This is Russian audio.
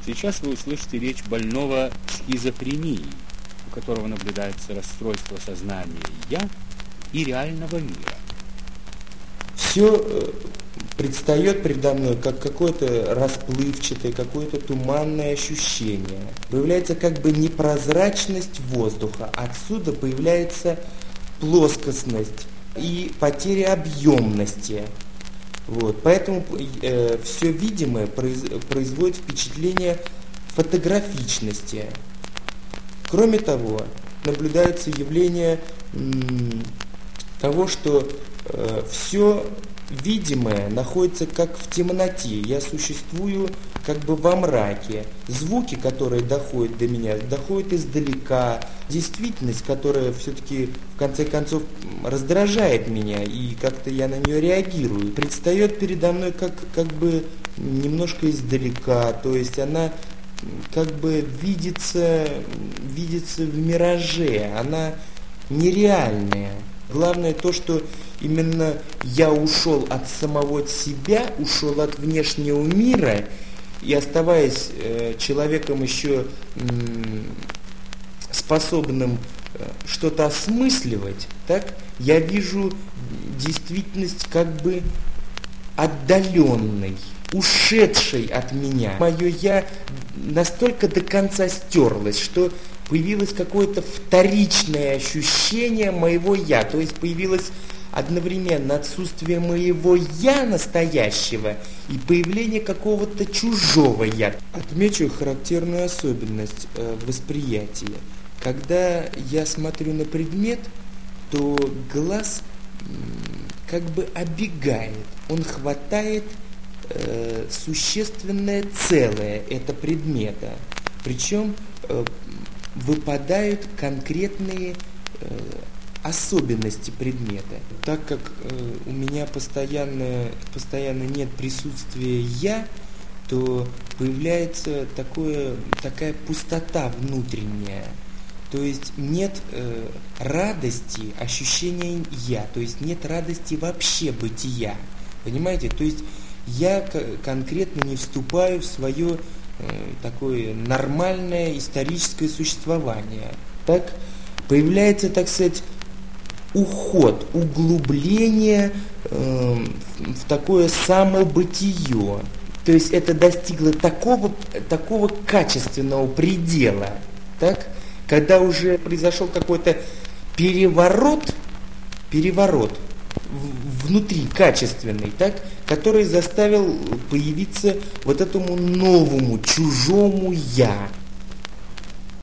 Сейчас вы услышите речь больного схизофренией, у которого наблюдается расстройство сознания «я» и реального мира. Все предстает передо мной как какое-то расплывчатое, какое-то туманное ощущение. Появляется как бы непрозрачность воздуха. Отсюда появляется плоскостность и потеря объемности. Вот. Поэтому все видимое производит впечатление фотографичности. Кроме того, наблюдается явление того, что все видимое находится как в темноте. Я существую как бы во мраке. Звуки, которые доходят до меня, доходят издалека. Действительность, которая все-таки в конце концов раздражает меня, и как-то я на нее реагирую, предстает передо мной как бы немножко издалека. То есть она как бы видится в мираже, она нереальная. Главное то, что именно я ушел от самого себя, ушел от внешнего мира, и оставаясь человеком еще способным что-то осмысливать, так, я вижу действительность как бы отдаленной, ушедшей от меня. Мое «я» настолько до конца стерлось, что появилось какое-то вторичное ощущение моего «я», то есть появилось одновременно отсутствие моего «я» настоящего и появление какого-то чужого «я». Отмечу характерную особенность восприятия. Когда я смотрю на предмет, то глаз как бы оббегает, он хватает существенное целое этого предмета, причем выпадают конкретные особенности предмета. Так как у меня постоянно нет присутствия «я», то появляется такая пустота внутренняя. То есть нет радости, ощущения «я», то есть нет радости вообще бытия. Понимаете? То есть я конкретно не вступаю в свое такое нормальное историческое существование. Так появляется, так сказать, уход, углубление в такое самобытие. То есть это достигло такого качественного предела, так, когда уже произошел какой-то переворот внутри качественный, так, который заставил появиться вот этому новому, чужому «я».